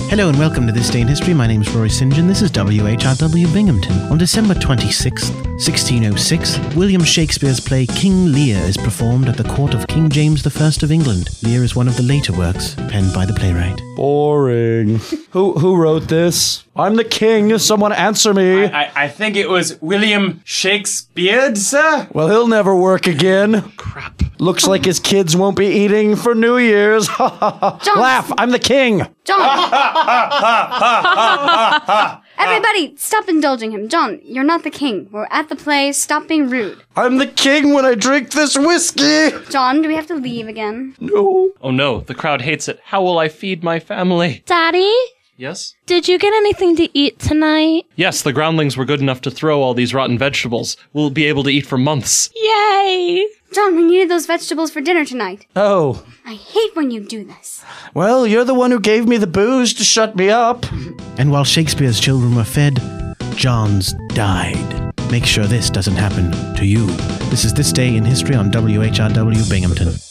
Hello and welcome to This Day in History. My name is Rory St. John. This is WHRW Binghamton. On December 26th, 1606, William Shakespeare's play King Lear is performed at the court of King James I of England. Lear is one of the later works penned by the playwright. Boring. Who wrote this? I'm the king. Someone answer me. I think it was William Shakespeare, sir. Well, he'll never work again. Crap. Looks like his kids won't be eating for New Year's. Laugh. I'm the king. John! Everybody, stop indulging him. John, you're not the king. We're at the play. Stop being rude. I'm the king when I drink this whiskey. John, do we have to leave again? No. Oh no, the crowd hates it. How will I feed my family? Daddy? Yes? Did you get anything to eat tonight? Yes, the groundlings were good enough to throw all these rotten vegetables. We'll be able to eat for months. Yay! John, we needed those vegetables for dinner tonight. Oh. I hate when you do this. Well, you're the one who gave me the booze to shut me up. And while Shakespeare's children were fed, John's died. Make sure this doesn't happen to you. This is This Day in History on WHRW Binghamton.